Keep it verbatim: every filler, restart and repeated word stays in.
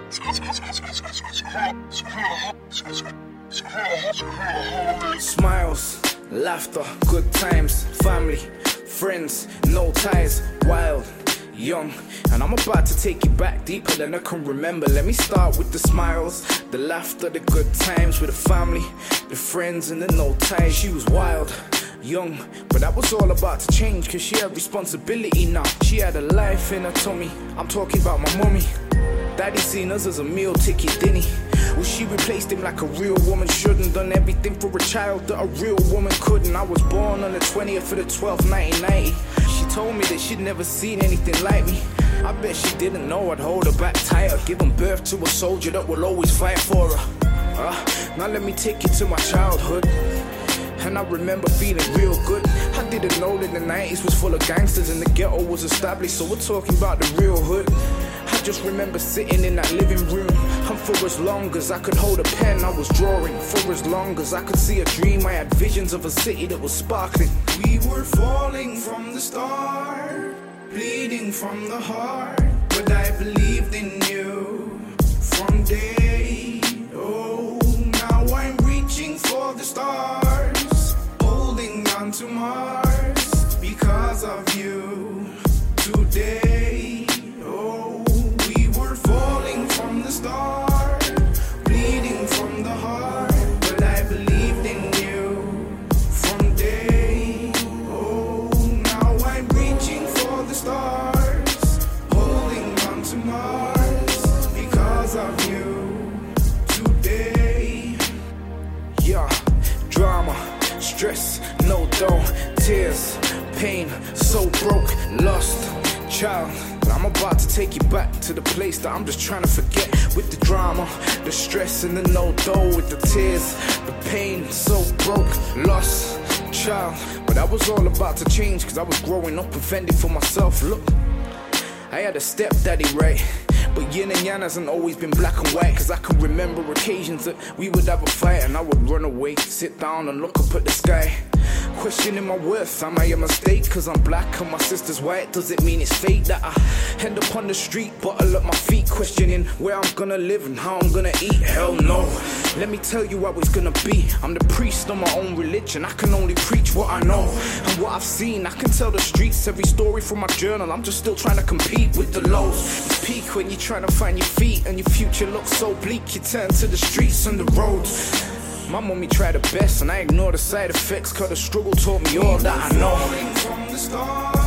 Smiles, laughter, good times, family, friends, no ties, wild, young. And I'm about to take you back deeper than I can remember. Let me start with the smiles, the laughter, the good times with the family, the friends and the no ties. She was wild, young, but that was all about to change, cause she had responsibility now. She had a life in her tummy. I'm talking about my mummy. Daddy seen us as a meal ticket, didn't he? Well, she replaced him like a real woman shouldn't. Done everything for a child that a real woman couldn't. I was born on the twentieth of the twelfth, nineteen ninety. She told me that she'd never seen anything like me. I bet she didn't know I'd hold her back tighter, giving birth to a soldier that will always fight for her. Uh, now let me take you to my childhood. And I remember feeling real good. I didn't know that the nineties was full of gangsters and the ghetto was established, so we're talking about the real hood. I just remember sitting in that living room, and for as long as I could hold a pen, I was drawing. For as long as I could see a dream, I had visions of a city that was sparkling. We were falling from the start, bleeding from the heart, but I believed in you from day. Oh, now I'm reaching for the stars, holding on to Mars because of you today. Oh, we were falling from the start, bleeding from the heart, but I believed in you from day. Oh, now I'm reaching for the stars, holding on to Mars because of you today. Yeah, drama, stress, no dough, tears, pain, so broke, lost, child. But I'm about to take you back to the place that I'm just trying to forget. With the drama, the stress and the no dough, with the tears, the pain, so broke, lost, child. But that was all about to change, cause I was growing up and fending for myself. Look, I had a stepdaddy, right? But yin and yang hasn't always been black and white, cause I can remember occasions that we would have a fight and I would run away, sit down and look up at the sky, questioning my worth. Am I a mistake cause I'm black and my sister's white? Does it mean it's fate that I end up on the street, bottle at my feet, questioning where I'm gonna live and how I'm gonna eat? Hell no, let me tell you how it's gonna be. I'm the priest of my own religion, I can only preach what I know and what I've seen. I can tell the streets every story from my journal. I'm just still trying to compete with the lows. You peak when you're trying to find your feet and your future looks so bleak. You turn to the streets and the roads. My mommy tried her best and I ignored the side effects, cause the struggle taught me all that I know. From the start,